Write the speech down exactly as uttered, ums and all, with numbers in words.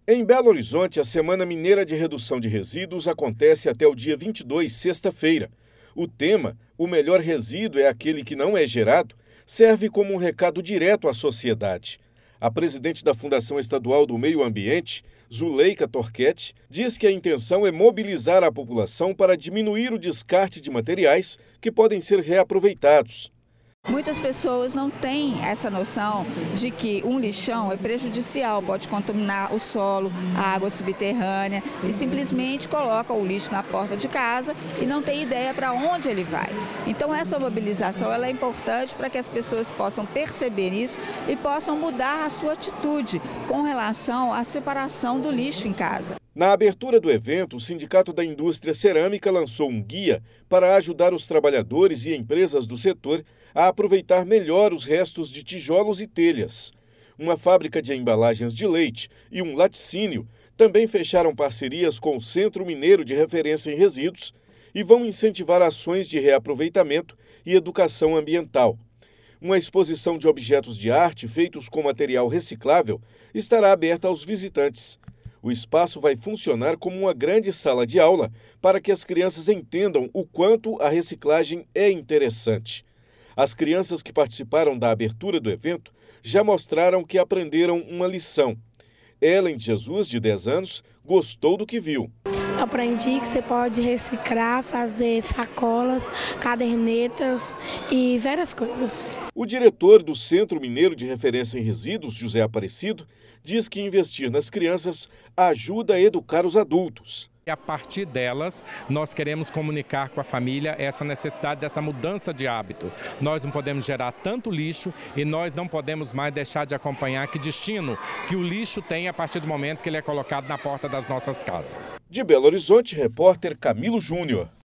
Em Belo Horizonte, a Semana Mineira de Redução de Resíduos acontece até o dia vinte e dois, sexta-feira. O tema, o melhor resíduo é aquele que não é gerado, serve como um recado direto à sociedade. A presidente da Fundação Estadual do Meio Ambiente, Zuleika Torquete, diz que a intenção é mobilizar a população para diminuir o descarte de materiais que podem ser reaproveitados. Muitas pessoas não têm essa noção de que um lixão é prejudicial, pode contaminar o solo, a água subterrânea e simplesmente coloca o lixo na porta de casa e não tem ideia para onde ele vai. Então essa mobilização ela é importante para que as pessoas possam perceber isso e possam mudar a sua atitude com relação à separação do lixo em casa. Na abertura do evento, o Sindicato da Indústria Cerâmica lançou um guia para ajudar os trabalhadores e empresas do setor a aproveitar melhor os restos de tijolos e telhas. Uma fábrica de embalagens de leite e um laticínio também fecharam parcerias com o Centro Mineiro de Referência em Resíduos e vão incentivar ações de reaproveitamento e educação ambiental. Uma exposição de objetos de arte feitos com material reciclável estará aberta aos visitantes. O espaço vai funcionar como uma grande sala de aula para que as crianças entendam o quanto a reciclagem é interessante. As crianças que participaram da abertura do evento já mostraram que aprenderam uma lição. Ellen Jesus, de dez anos, gostou do que viu. Aprendi que você pode reciclar, fazer sacolas, cadernetas e várias coisas. O diretor do Centro Mineiro de Referência em Resíduos, José Aparecido, diz que investir nas crianças ajuda a educar os adultos. A partir delas, nós queremos comunicar com a família essa necessidade dessa mudança de hábito. Nós não podemos gerar tanto lixo e nós não podemos mais deixar de acompanhar que destino que o lixo tem a partir do momento que ele é colocado na porta das nossas casas. De Belo Horizonte, repórter Camilo Júnior.